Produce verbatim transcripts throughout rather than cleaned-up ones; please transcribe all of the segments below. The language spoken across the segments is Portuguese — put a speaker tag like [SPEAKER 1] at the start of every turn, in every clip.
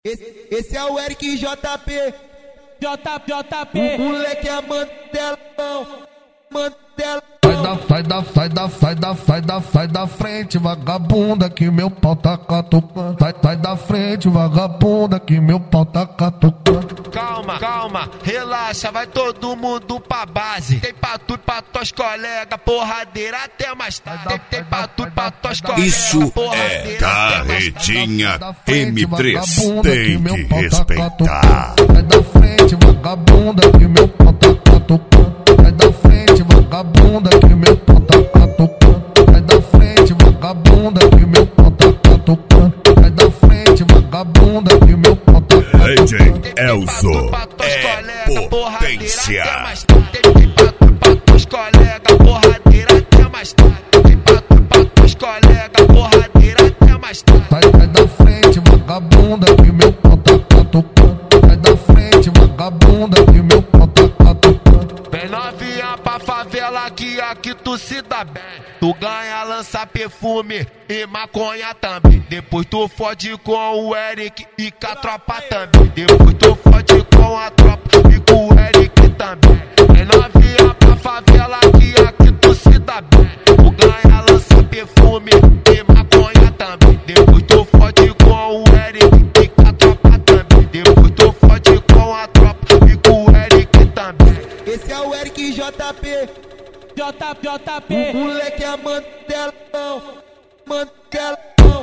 [SPEAKER 1] Esse, esse é o Eric J P.
[SPEAKER 2] J, JP.
[SPEAKER 1] O moleque é Mandelão. Mandelão.
[SPEAKER 3] Sai da, sai da, sai da, sai da, sai da frente, vagabunda, que meu pau tá catucando. Sai, sai da frente, vagabunda, que meu pau tá catucando.
[SPEAKER 4] Calma, calma, relaxa, vai todo mundo pra base. Tem pra tudo pra tuas colegas, porradeira até mais tarde. Tem, tem pra tudo pra tuas colegas.
[SPEAKER 5] Isso é Carretinha M três, tem que respeitar.
[SPEAKER 3] Sai da frente, vagabunda, que meu pau tá catucando. Sai da frente, vagabunda, que meu pau tá catucando. Sai da frente, vagabunda, que meu pau tá catucando. Sai da frente, vagabunda, que meu pau tá catucando.
[SPEAKER 5] D J Elzo é potência.
[SPEAKER 4] Tem pra tudo pra tuas colegas, porradeira até mais tarde. Tem pra tudo pra tuas colegas, porradeira até mais tarde.
[SPEAKER 3] Sai, sai da frente, vagabunda, que meu pau tá catucando. Sai da frente, vagabunda, que meu pau tá catucando.
[SPEAKER 4] Vem novinha pra favela que aqui tu se dá bem. Tu ganha, lança perfume e maconha também. Depois tu fode com o Eric e com a tropa também. Depois tu fode com a tropa e com o Eric também. Vem novinha pra favela que aqui tu se dá bem. Tu ganha, lança perfume e maconha também. Depois tu fode com o Eric e com a tropa também. Depois tu fode com a tropa e com o Eric também.
[SPEAKER 1] Esse é o Eric J P.
[SPEAKER 2] J, JP.
[SPEAKER 1] O moleque é Mandelão. Mandelão.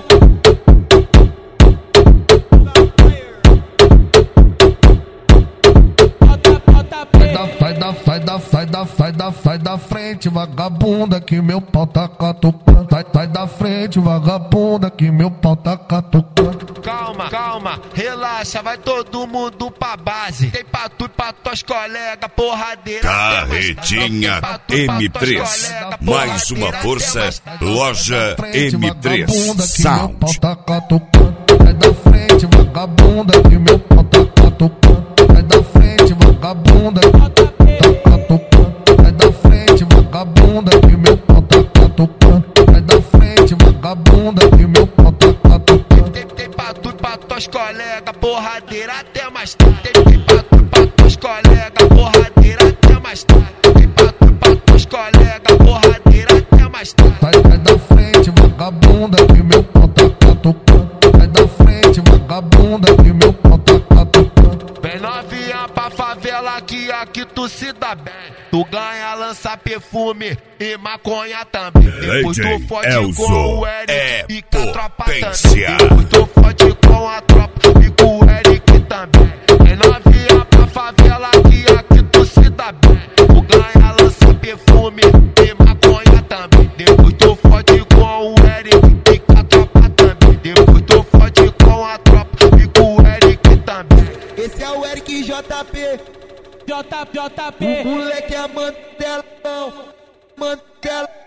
[SPEAKER 3] Sai da, sai da, sai da, sai da, sai da frente, vagabunda, que meu pau tá catucando. Sai, sai da frente, vagabunda, que meu pau tá catucando.
[SPEAKER 4] Calma, calma, relaxa, vai todo mundo pra base. Tem pra tudo pra tuas colegas, porradeira.
[SPEAKER 5] Carretinha M três, mais uma força, loja M três Sound.
[SPEAKER 3] Tá catucando. Sai da frente, vagabunda, que meu pau tá catucando. Sai da frente, vagabunda, tá catucando. Sai da frente, vagabunda, que meu pau tá catucando. Sai da frente, vagabunda, que meu pau tá catucando.
[SPEAKER 4] Tem, tem pra tudo pra tuas colegas, porradeira até mais tarde. Tem, tem pra tudo pra tuas colegas, porradeira até mais tarde. Tem pra tudo pra tuas colegas, porradeira até mais tarde.
[SPEAKER 3] Sai, sai da frente, vagabunda, que meu pau tá catucando. Sai da frente, vagabunda, que meu pau tá catucando.
[SPEAKER 4] Vem novinha pra favela que aqui tu se dá bem. Tu ganha, lança perfume e maconha também. Depois tu fode com o Eric e com a tropa também. Depois tu fode com a tropa e com o Eric também. Vem novinha pra favela que aqui tu se dá bem. Tu ganha, lança perfume e maconha também. Depois tu fode com o Eric e com a tropa também. Depois tu fode com a tropa e com o Eric também.
[SPEAKER 1] Esse é o Eric J P.
[SPEAKER 2] J, JP.
[SPEAKER 1] O moleque é Mandelão. Mandelão.